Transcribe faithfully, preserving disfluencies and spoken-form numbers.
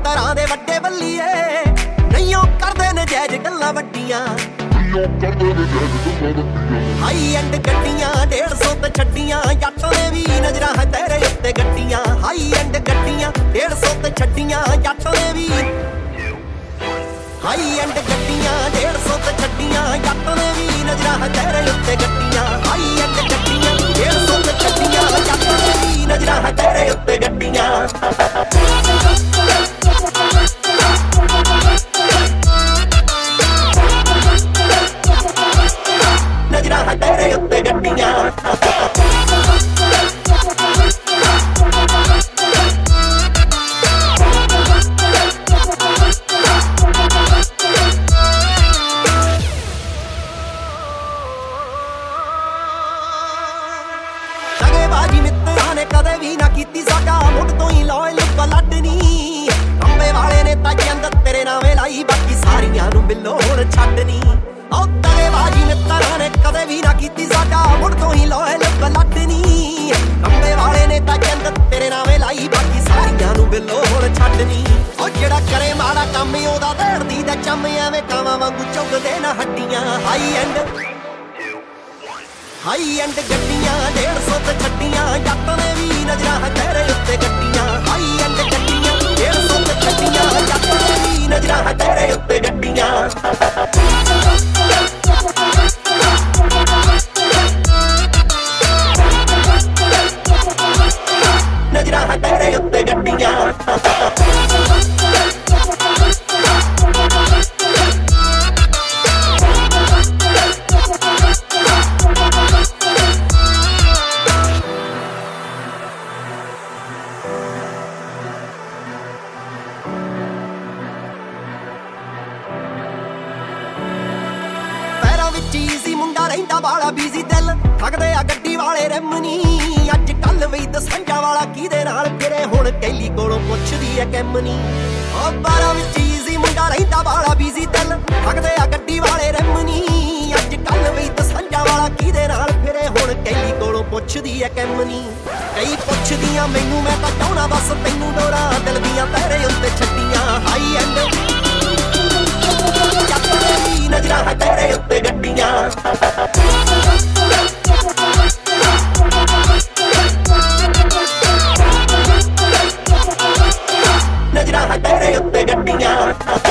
ਮਿੱਤਰਾਂ ਦੇ ਵੱਡੇ ਬੱਲੀਏ ਨਹੀਂਓ ਕਰਦੇ ਨਜਾਇਜ਼ ਗੱਲਾਂ ਵੱਡੀਆਂ ਹਾਈ ਐਂਡ ਗੱਡੀਆਂ ਡੇਢ ਸੌ ਤੇ ਛੱਡੀਆਂ ਜੱਟ ਦੇ ਵੀ ਨਜ਼ਰਾਂ ਹੈ ਤੇਰੇ ਉੱਤੇ ਗੱਡੀਆਂ ਹਾਈ ਐਂਡ ਗੱਡੀਆਂ ਡੇਢ ਸੌ ਤੇ ਛੱਡੀਆਂ ਜੱਟ ਦੇ ਵੀ ਹਾਈ ਐਂਡ ਗੱਡੀਆਂ ਡੇਢ ਸੌ ਤੇ ਛੱਡੀਆਂ ਜੱਟ ਦੇ ਵੀ ਨਜ਼ਰਾਂ ਹੈ ਤੇਰੇ ਉੱਤੇ ਗੱਡੀਆਂ ਹਾਈ ਐਂਡ ਗੱਡੀਆਂ ਡੇਢ ਸੌ ਤੇ ਛੱਡੀਆਂ ਜੱਟ ਦੇ ਵੀ ਨਜ਼ਰਾਂ ਹੈ ਤੇਰੇ ਉੱਤੇ ਗੱਡੀਆਂ ਨਜ਼ਰਾਂ ਹੈ ਤੇਰੇ ਉੱਤੇ ਗੱਡੀਆਂ ਬਾਜੀ ਮਿੱਤਰਾਂ ਨੇ ਕਦੇ ਵੀ ਨਾ ਕੀਤੀ ਸਾਡਾ ਮੁੱਢ ਤੋਂ ਹੀ ਲਾਇਲ ਬਲੱਡ ਨੀ ਅੰਬੇ ਵਾਲੇ ਨੇ ਤਾਂ ਜੰਦ ਤੇਰੇ ਨਾਵੇਂ ਲਾਈ ਬਾਕੀ ਸਾਰੀਆਂ ਨੂੰ ਮਿਲੋ ਹੁਣ ਛੱਡ ਨੀ ਉਹ ਤੇਰੇ ਬਾਜੀ ਮਿੱਤਰਾਂ ਨੇ ਕਦੇ ਵੀ ਨਾ ਕੀਤੀ ਸਾਡਾ ਮੁੱਢ ਤੋਂ ਹੀ ਲਾਇਲ ਬਲੱਡ ਨੀ ਅੰਬੇ ਵਾਲੇ ਨੇ ਤਾਂ ਜੰਦ ਤੇਰੇ ਨਾਵੇਂ ਲਾਈ ਬਾਕੀ ਸਾਰੀਆਂ ਨੂੰ ਮਿਲੋ ਹੁਣ ਛੱਡ ਨੀ ਉਹ ਜਿਹੜਾ ਕਰੇ ਮਾੜਾ ਕੰਮ ਉਹਦਾ ਧੜਦੀ ਦਾ ਚੰਮ ਐਵੇਂ ਕਾਵਾਂ ਵਾਂਗੂ ਚੁੱਗਦੇ ਨਾ ਹੱਡੀਆਂ ਹਾਈ ਐਂਡ ਹਾਈ ਐਂਡ ਗੱਡੀਆਂ ਡੇਢ ਸੌ ਤੇ ਛੱਡੀਆਂ ਜੱਟ ਨੇ ਵੀ ਨਜ਼ਰਾਂ ਹੈ ਤੇਰੇ ਉੱਤੇ ਗੱਡੀਆਂ ਹਾਈ ਐਂਡ ਗੱਡੀਆਂ ਡੇਢ ਸੌ ਤੇ ਛੱਡੀਆਂ ਜੱਟ ਨੇ ਵੀ ਨਜ਼ਰਾਂ ਹੈ ਤੇਰੇ ਉੱਤੇ ਗੱਡੀਆਂ ਨਜ਼ਰਾਂ ਹੈ ਤੇਰੇ ਉੱਤੇ ਗੱਡੀਆਂ ਚੀਜ਼ੀ ਮੁੰਡਾ ਰਹਿੰਦਾ ਵਾਲਾ ਬੀਜ਼ੀ ਦਿਲ ਠੱਗਦੇ ਆ ਗੱਡੀ ਵਾਲੇ ਰਿਮਨੀ ਅੱਜ ਕੱਲ ਵੀ ਦਸਾਂਜਾ ਵਾਲਾ ਕਿਹਦੇ ਨਾਲ ਫਿਰੇ ਹੁਣ ਕੈਲੀ ਕੋਲੋਂ ਪੁੱਛਦੀ ਐ ਕੈਮਨੀ ਉਹ ਬਾਰਾਂ ਵਿੱਚ ਚੀਜ਼ੀ ਮੁੰਡਾ ਰਹਿੰਦਾ ਵਾਲਾ ਬੀਜ਼ੀ ਦਿਲ ਠੱਗਦੇ ਆ ਗੱਡੀ ਵਾਲੇ ਰਿਮਨੀ ਅੱਜ ਕੱਲ ਵੀ ਦਸਾਂਜਾ ਵਾਲਾ ਕਿਹਦੇ ਨਾਲ ਫਿਰੇ ਹੁਣ ਕੈਲੀ ਕੋਲੋਂ ਪੁੱਛਦੀ ਐ ਕੈਮਨੀ ਕਈ ਪੁੱਛਦੀਆਂ ਮੈਨੂੰ ਮੈਂ ਤਾਂ ਚਾਹਣਾ ਬਸ ਤੈਨੂੰ ਡੋਰਾ ਦਿਲ ਦੀਆਂ ਤੇਰੇ ਉੱਤੇ ਛੱਡੀਆਂ ਹਾਈ ਐਂਡ ਨਜ਼ਰਾਂ ਹੈ ਤੇਰੇ ਉੱਤੇ ਗੱਡੀਆਂ ਨਜ਼ਰਾਂ ਹੈ ਤੇਰੇ ਉੱਤੇ ਗੱਡੀਆਂ